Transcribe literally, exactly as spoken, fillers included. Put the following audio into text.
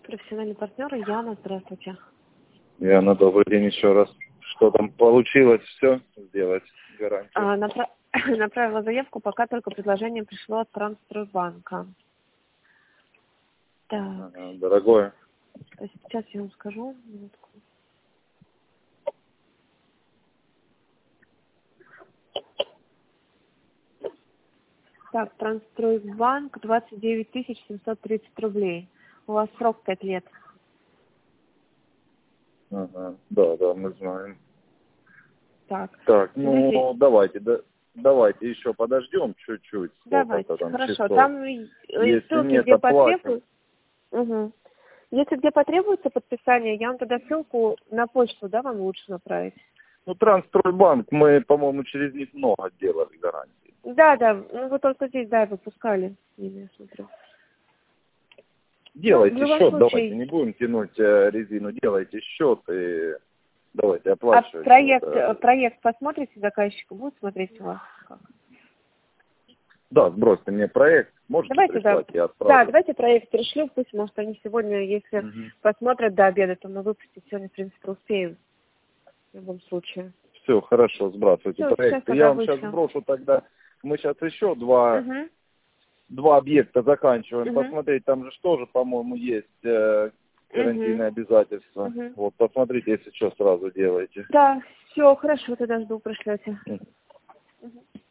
профессиональный партнер Яна, здравствуйте. Яна, добрый день еще раз. Что там получилось все сделать? Гарантию. А, напра... Направила заявку, пока только предложение пришло от Трансстройбанка. Так. Ага, дорогое. Сейчас я вам скажу. Минутку. Так, Трансстройбанк, двадцать девять тысяч семьсот тридцать рублей. У вас срок пять лет. Ага, да, да, мы знаем. Так, Так, ну смотрите. давайте, да, давайте еще подождем чуть-чуть. Давайте, Там, хорошо. часов. Там Если ссылки, нет, где оплатим. потребуется. Угу. Если где потребуется подписание, я вам тогда ссылку на почту, да, вам лучше направить? Ну, Трансстройбанк, мы, по-моему, через них много делали гарантии. Да, да, ну вы только здесь, да, выпускали. Я смотрю. Делайте Ну, в любом счет, случае, давайте, не будем тянуть э, резину, делайте счет и давайте а оплачивать. проект, Вот, э. проект посмотрите, заказчик будет смотреть у вас? Как? Да, сбросьте мне проект, можете Давайте, да. прислать, я отправлю. Да, давайте проект пришлю, пусть, может, они сегодня, если Угу. посмотрят до обеда, то мы выпустить сегодня, в принципе, успеем. В любом случае. Все, хорошо, сбрасывайте Все, сейчас проект. тогда Я вам сейчас вышлю. сброшу тогда. Мы сейчас еще два, Угу. два объекта заканчиваем. Угу. Посмотреть, там же тоже, по-моему, есть э, гарантийные Угу. обязательства. Угу. Вот, посмотрите, если что, сразу делайте. Да, все, хорошо, тогда жду, пришлете. Мгм. Угу.